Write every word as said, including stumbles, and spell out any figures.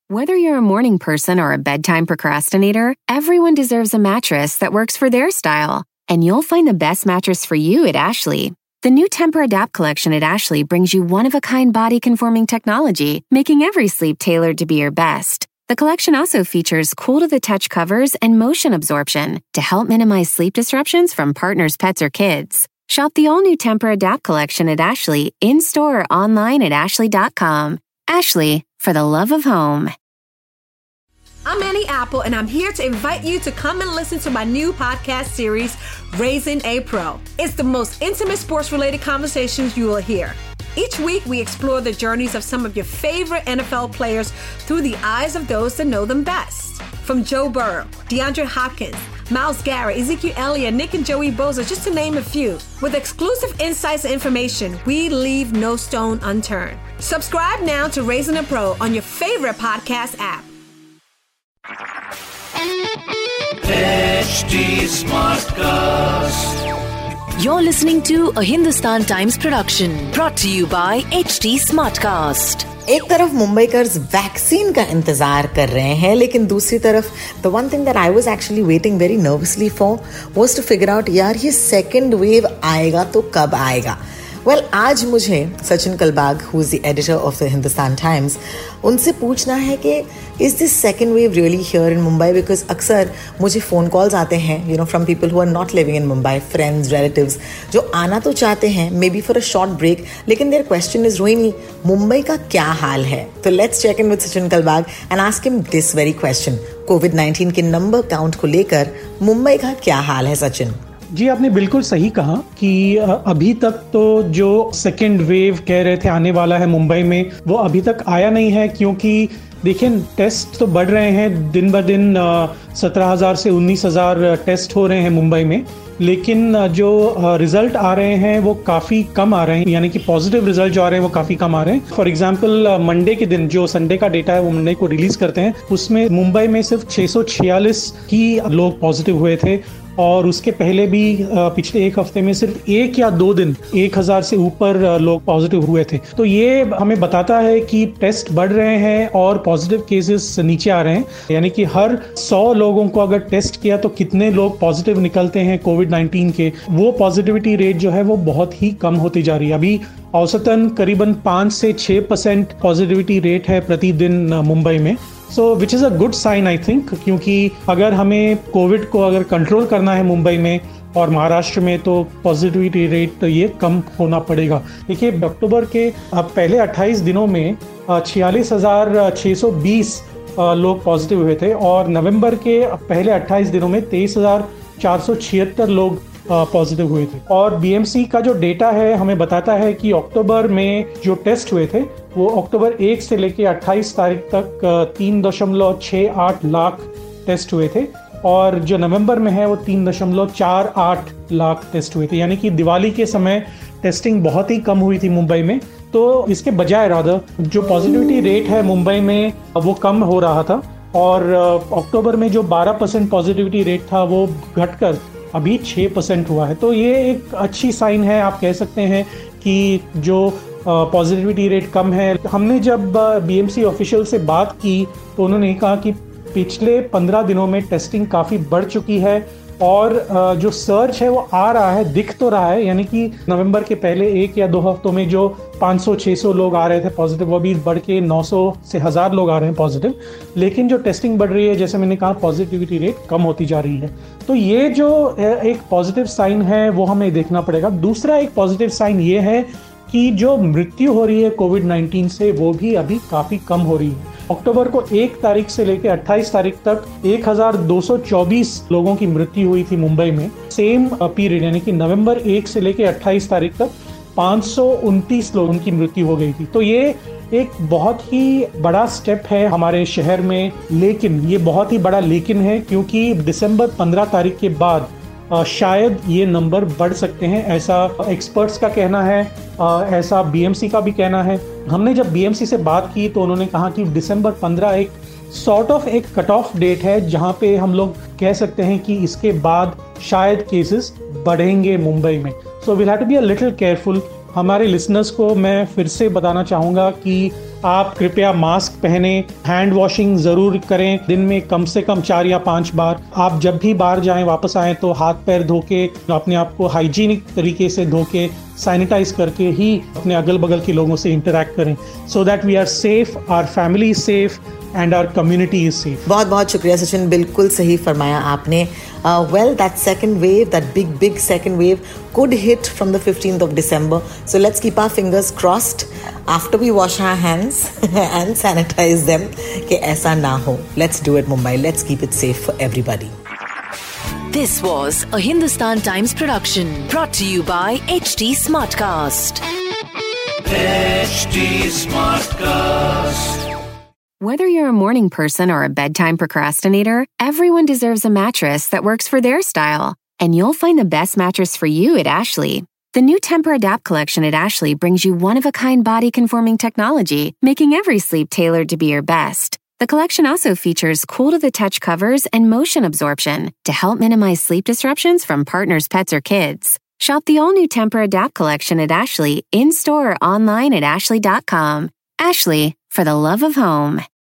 Whether you're a morning person or a bedtime procrastinator, everyone deserves a mattress that works for their style. And you'll find the best mattress for you at Ashley. The new Temper-Adapt collection at Ashley brings you one-of-a-kind body-conforming technology, making every sleep tailored to be your best. The collection also features cool-to-the-touch covers and motion absorption to help minimize sleep disruptions from partners, pets, or kids. Shop the all-new Temper-Adapt collection at Ashley, in-store or online at ashley dot com. Ashley, for the love of home. I'm Annie Apple, and I'm here to invite you to come and listen to my new podcast series, Raising a Pro. It's the most intimate sports-related conversations you will hear. Each week, we explore the journeys of some of your favorite N F L players through the eyes of those that know them best. From Joe Burrow, DeAndre Hopkins, Myles Garrett, Ezekiel Elliott, Nick and Joey Bosa, just to name a few. With exclusive insights and information, we leave no stone unturned. Subscribe now to Raising a Pro on your favorite podcast app. H D Smartcast. You're listening to a Hindustan Times production brought to you by H D Smartcast. एक तरफ Mumbaikars vaccine का इंतजार कर रहे हैं, लेकिन दूसरी तरफ the one thing that I was actually waiting very nervously for was to figure out, यार ये सेकंड वेव आएगा तो कब आएगा. वेल well, आज मुझे Sachin Kalbag, who is the editor of the Hindustan Times, उनसे पूछना है कि is this second wave really here in Mumbai. Because अक्सर मुझे फ़ोन कॉल्स आते हैं, you know, from people who are not living in Mumbai, friends, relatives, जो आना तो चाहते हैं maybe for a short break, लेकिन their question is Rohini, Mumbai का क्या हाल है. तो let's check in with Sachin Kalbag and ask him this very question. COVID nineteen के नंबर काउंट को लेकर मुंबई का क्या हाल है सचिन? जी, आपने बिल्कुल सही कहा कि अभी तक तो जो सेकेंड वेव कह रहे थे आने वाला है मुंबई में, वो अभी तक आया नहीं है. क्योंकि देखिए, टेस्ट तो बढ़ रहे हैं दिन ब दिन. सत्रह हज़ार से उन्नीस हज़ार टेस्ट हो रहे हैं मुंबई में, लेकिन जो रिजल्ट आ रहे हैं वो काफ़ी कम आ रहे हैं. यानी कि पॉजिटिव रिजल्ट जो आ रहे हैं वो काफ़ी कम आ रहे हैं. फॉर एग्जांपल, मंडे के दिन, जो संडे का डेटा है वो मंडे को रिलीज़ करते हैं, उसमें मुंबई में सिर्फ छः सौ छियालीस ही लोग पॉजिटिव हुए थे. और उसके पहले भी पिछले एक हफ्ते में सिर्फ एक या दो दिन एक हज़ार से ऊपर लोग पॉजिटिव हुए थे. तो ये हमें बताता है कि टेस्ट बढ़ रहे हैं और पॉजिटिव केसेस नीचे आ रहे हैं. यानी कि हर सौ लोगों को अगर टेस्ट किया तो कितने लोग पॉजिटिव निकलते हैं कोविड नाइन्टीन के, वो पॉजिटिविटी रेट जो है वो बहुत ही कम होती जा रही है. अभी औसतन करीबन पाँच से छः परसेंट पॉजिटिविटी रेट है प्रतिदिन मुंबई में. So which is a good sign I think, क्योंकि अगर हमें कोविड को अगर कंट्रोल करना है मुंबई में और महाराष्ट्र में, तो पॉजिटिविटी रेट ये कम होना पड़ेगा. देखिए, अक्टूबर के अब पहले अट्ठाईस दिनों में छियालीस हज़ार छः सौ बीस लोग पॉजिटिव हुए थे और नवंबर के पहले अट्ठाईस दिनों में तेईस हज़ार चार सौ छिहत्तर लोग पॉजिटिव हुए थे. और बीएमसी का जो डेटा है हमें बताता है कि अक्टूबर में जो टेस्ट हुए थे वो अक्टूबर एक से लेकर अट्ठाईस तारीख तक तीन दशमलव छः आठ लाख टेस्ट हुए थे और जो नवंबर में है वो तीन दशमलव चार आठ लाख टेस्ट हुए थे. यानी कि दिवाली के समय टेस्टिंग बहुत ही कम हुई थी मुंबई में. तो इसके बजाय रादर जो पॉजिटिविटी रेट है मुंबई में वो कम हो रहा था और अक्टूबर में जो बारह परसेंट पॉजिटिविटी रेट था वो घटकर अभी छः परसेंट हुआ है. तो ये एक अच्छी साइन है. आप कह सकते हैं कि जो पॉजिटिविटी रेट कम है. हमने जब बीएमसी ऑफिशियल से बात की तो उन्होंने कहा कि पिछले पंद्रह दिनों में टेस्टिंग काफ़ी बढ़ चुकी है और जो सर्च है वो आ रहा है, दिख तो रहा है. यानी कि नवंबर के पहले एक या दो हफ्तों में जो पाँच सौ छह सौ लोग आ रहे थे पॉजिटिव, वो भी बढ़ के नौ सौ से हज़ार लोग आ रहे हैं पॉजिटिव. लेकिन जो टेस्टिंग बढ़ रही है, जैसे मैंने कहा, पॉजिटिविटी रेट कम होती जा रही है. तो ये जो एक पॉजिटिव साइन है वो हमें देखना पड़ेगा. दूसरा एक पॉजिटिव साइन ये है कि जो मृत्यु हो रही है कोविड नाइन्टीन से वो भी अभी काफ़ी कम हो रही है. अक्टूबर को एक तारीख से लेकर अट्ठाईस तारीख तक एक हज़ार दो सौ चौबीस लोगों की मृत्यु हुई थी मुंबई में. सेम पीरियड यानी कि नवंबर एक से लेकर अट्ठाईस तारीख तक पाँच सौ उनतीस लोगों की मृत्यु हो गई थी. तो ये एक बहुत ही बड़ा स्टेप है हमारे शहर में. लेकिन ये बहुत ही बड़ा लेकिन है, क्योंकि दिसंबर पंद्रह तारीख के बाद आ, शायद ये नंबर बढ़ सकते हैं, ऐसा एक्सपर्ट्स का कहना है, आ, ऐसा बीएमसी का भी कहना है. हमने जब बीएमसी से बात की तो उन्होंने कहा कि दिसंबर पंद्रह एक सॉर्ट ऑफ एक कट ऑफ डेट है जहां पे हम लोग कह सकते हैं कि इसके बाद शायद केसेस बढ़ेंगे मुंबई में. So we have to be a little careful. हमारे लिसनर्स को मैं फिर से बताना चाहूँगा कि आप कृपया मास्क पहने, हैंड वॉशिंग जरूर करें दिन में कम से कम चार या पांच बार। आप जब भी बाहर जाएं वापस आएं तो हाथ पैर धो के अपने आप को हाइजीनिक तरीके से धो के सैनिटाइज करके ही अपने अगल बगल के लोगों से इंटरैक्ट करें, so that we are safe, our family is safe and our community is safe. बहुत बहुत शुक्रिया सचिन, बिल्कुल सही फरमाया आपने. Uh, well, that second wave, that big, big second wave could hit from the fifteenth of December. So let's keep our fingers crossed after we wash our hands and sanitize them कि ऐसा ना हो. Let's do it, Mumbai. Let's keep it safe for everybody. This was a Hindustan Times production brought to you by H T Smartcast. H T Smartcast. Whether you're a morning person or a bedtime procrastinator, everyone deserves a mattress that works for their style. And you'll find the best mattress for you at Ashley. The new Temper-Adapt collection at Ashley brings you one-of-a-kind body-conforming technology, making every sleep tailored to be your best. The collection also features cool-to-the-touch covers and motion absorption to help minimize sleep disruptions from partners, pets, or kids. Shop the all-new Temper-Adapt collection at Ashley, in-store or online at ashley dot com. Ashley, for the love of home.